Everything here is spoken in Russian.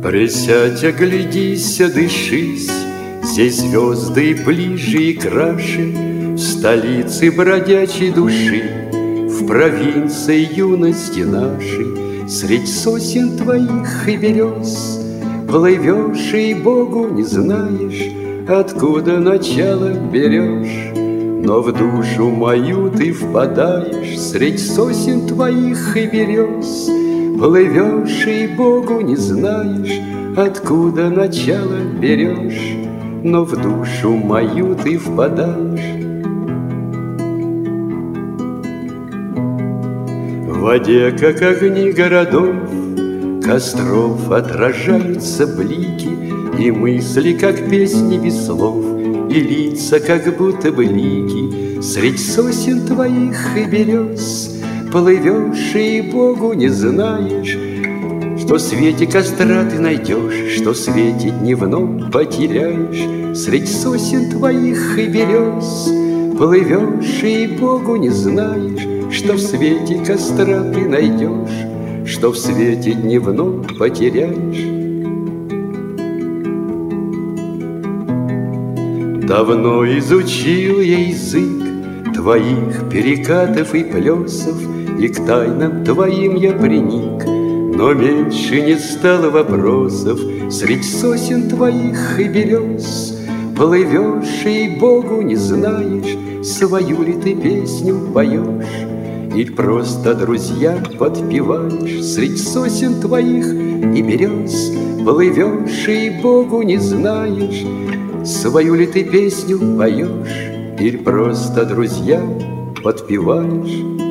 Присядь, оглядись, дышись, здесь звезды ближе и краше, в столице бродячей души, в провинции юности нашей, средь сосен твоих и берез плывешь и Богу не знаешь, откуда начало берешь. Но в душу мою ты впадаешь средь сосен твоих и берез, плывешь и Богу не знаешь, откуда начало берешь. Но в душу мою ты впадаешь. В воде, как огни городов, костров отражаются блики, и мысли, как песни без слов, и лица, как будто бы лики. Средь сосен твоих и берез плывешь и Богу не знаешь, что в свете костра ты найдешь, что в свете дневном потеряешь. Средь сосен твоих и берез плывешь и Богу не знаешь, что в свете костра ты найдешь, что в свете дневном потеряешь. Давно изучил я язык твоих перекатов и плесов, и к тайнам твоим я приник, но меньше не стало вопросов. Средь сосен твоих и берез плывешь и Богу не знаешь, свою ли ты песню поешь, или просто друзьям подпеваешь. Средь сосен твоих и берез плывешь и Богу не знаешь, свою ли ты песню поешь, или просто друзьям подпеваешь.